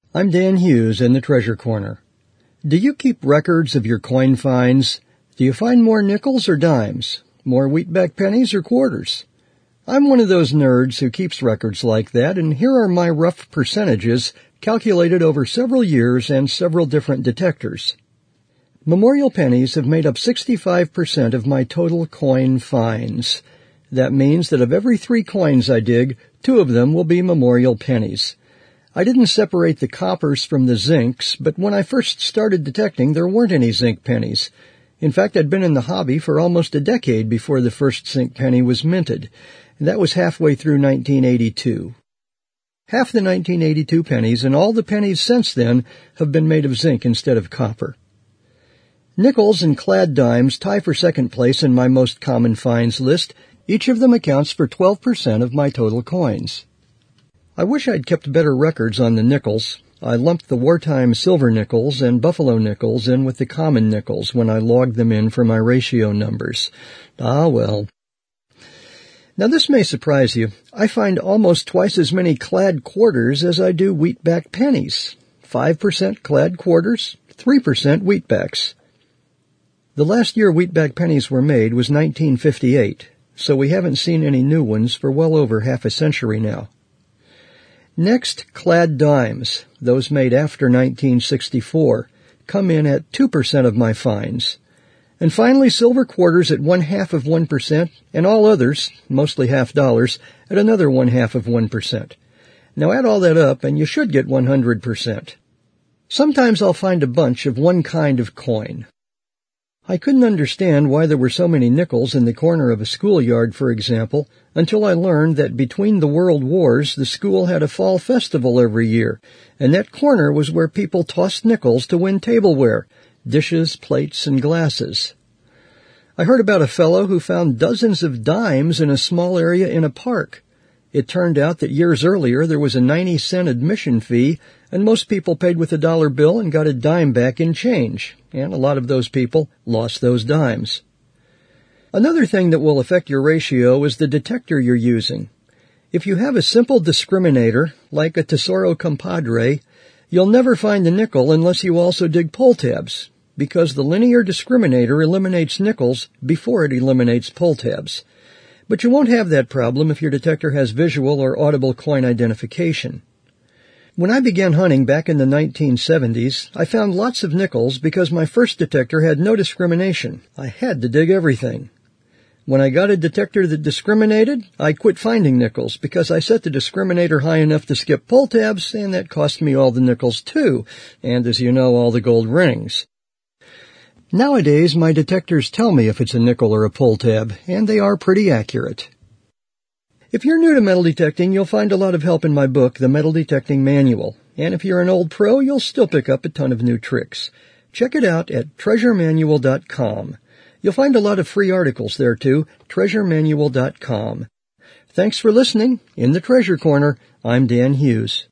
I'm Dan Hughes in the Treasure Corner. Do you keep records of your coin finds? Do you find more nickels or dimes? More wheatback pennies or quarters? I'm one of those nerds who keeps records like that, and here are my rough percentages calculated over several years and several different detectors. Memorial pennies have made up 65% of my total coin finds. That means that of every 3 coins I dig, 2 of them will be memorial pennies. I didn't separate the coppers from the zincs, but when I first started detecting, there weren't any zinc pennies. In fact, I'd been in the hobby for almost a decade before the first zinc penny was minted, and that was halfway through 1982. Half the 1982 pennies and all the pennies since then have been made of zinc instead of copper. Nickels and clad dimes tie for second place in my most common finds list. Each of them accounts for 12% of my total coins. I wish I'd kept better records on the nickels. I lumped the wartime silver nickels and buffalo nickels in with the common nickels when I logged them in for my ratio numbers. Ah, well. Now this may surprise you. I find almost twice as many clad quarters as I do wheatback pennies. 5% clad quarters, 3% wheatbacks. The last year wheatback pennies were made was 1958, so we haven't seen any new ones for well over half a century now. Next, clad dimes, those made after 1964, come in at 2% of my finds. And finally, silver quarters at 0.5%, and all others, mostly half dollars, at another 0.5%. Now add all that up, and you should get 100%. Sometimes I'll find a bunch of one kind of coin. I couldn't understand why there were so many nickels in the corner of a schoolyard, for example, until I learned that between the world wars, the school had a fall festival every year, and that corner was where people tossed nickels to win tableware, dishes, plates, and glasses. I heard about a fellow who found dozens of dimes in a small area in a park. It turned out that years earlier there was a 90-cent admission fee, and most people paid with a dollar bill and got a dime back in change, and a lot of those people lost those dimes. Another thing that will affect your ratio is the detector you're using. If you have a simple discriminator, like a Tesoro Compadre, you'll never find the nickel unless you also dig pull tabs, because the linear discriminator eliminates nickels before it eliminates pull tabs. But you won't have that problem if your detector has visual or audible coin identification. When I began hunting back in the 1970s, I found lots of nickels because my first detector had no discrimination. I had to dig everything. When I got a detector that discriminated, I quit finding nickels because I set the discriminator high enough to skip pull tabs, and that cost me all the nickels too, and as you know, all the gold rings. Nowadays, my detectors tell me if it's a nickel or a pull tab, and they are pretty accurate. If you're new to metal detecting, you'll find a lot of help in my book, The Metal Detecting Manual. And if you're an old pro, you'll still pick up a ton of new tricks. Check it out at treasuremanual.com. You'll find a lot of free articles there too, treasuremanual.com. Thanks for listening. In the Treasure Corner, I'm Dan Hughes.